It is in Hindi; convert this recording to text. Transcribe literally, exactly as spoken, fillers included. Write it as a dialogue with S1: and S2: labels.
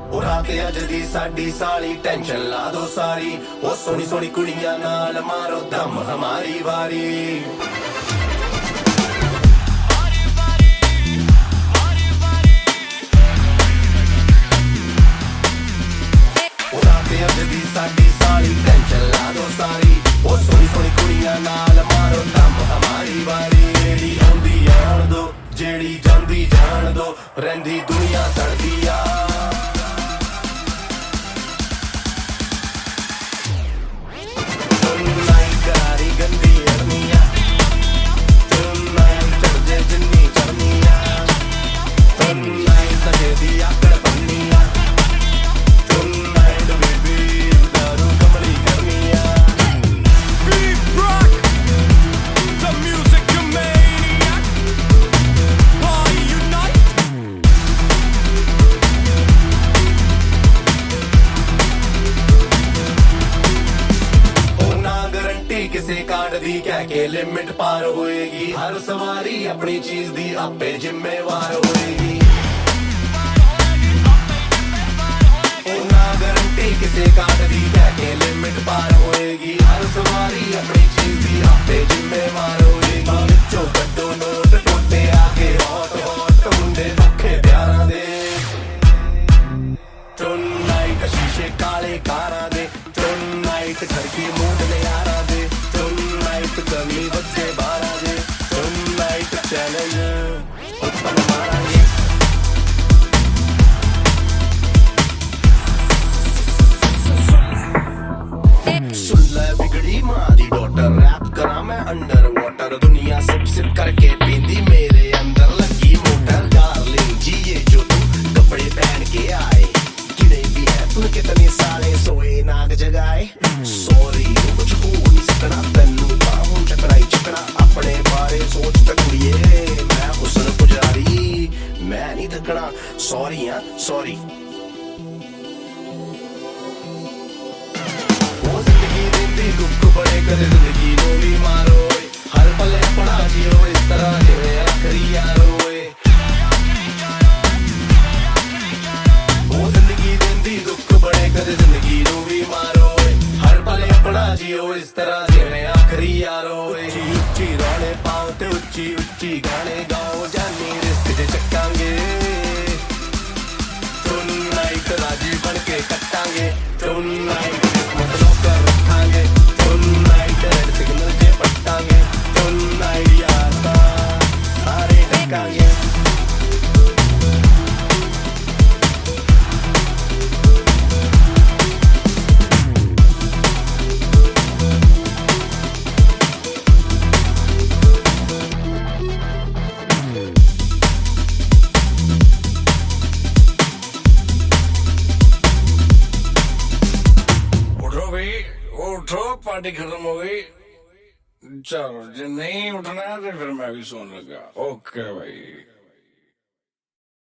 S1: रात अज दी साडी साली टेंशन ला दो सारी ओ सोनी सोनी कुड़ियां नाल मारो दम हमारी वारी रात अज दी साडी साली टेंशन ला दो सारी ओ सोनी सोनी कुड़ियां नाल मारो दम हमारी वारी जेड़ी आंदी आण दो जेड़ी जांदी जान दो रहिंदी दुनिया सड़दी आ किसे कार्ड दी कह के लिमिट पार होएगी हर सवारी अपनी चीज दी आपे जिम्मेवार होएगी ना गारंटी किसे कार्ड दी कह के लिमिट पार होएगी हर सवारी अपनी चीज दी आपे जिम्मेवार होएगी विचों कड्डो नोट टोटे आगे हॉट हॉट मुंडे दुखे प्यारां दे टुनाइट शीशे काले कारां दे टुनाइट खड़की मूड ने यारां दे कमी बच्चे बारह दे टुनाइट चैलेंज ओपन मारांगे सुन ले बिगड़ी मां दी डॉटर रैप करा मैं अंडर वाटर दुनिया सिप सिप करके पींदी मेरे अंदर लगी मोटर डार्लिंग जी ये जो तू कपड़े पहन के आए किने भी है तू कितने साले सोए नाग जगाए सॉरी कुछ हो नहीं सकना तन्नू अपने बारे सोच तकुड़िए मैं हुस्न पुजारी मैं नहीं थकना सॉरी हाँ सॉरी वो जिंदगी देती दुख बड़े कदे जिंदगी नो भी मारो हर पले पड़ा जियो इस तरह जिवे आखिरी यारो वो जिंदगी देती दुख बड़े कदे जिंदगी नो भी मारो हर पले पड़ा जियो इस तरह जिवे आखिरी यारो उच्ची गाने पाओ ते उच्ची उच्ची गाने गाओ जानी रिस्क जे चक्कांगे टुनाइट राजी बन के कट्टांगे टुनाइट किस्मत नौकर रखांगे टुनाइट रेड सिग्नल जे पट्टांगे टुनाइट यार सारे ढकांगे पार्टी खत्म हो गई चलो जो नहीं उठना है तो फिर मैं भी सोने लगा ओके भाई।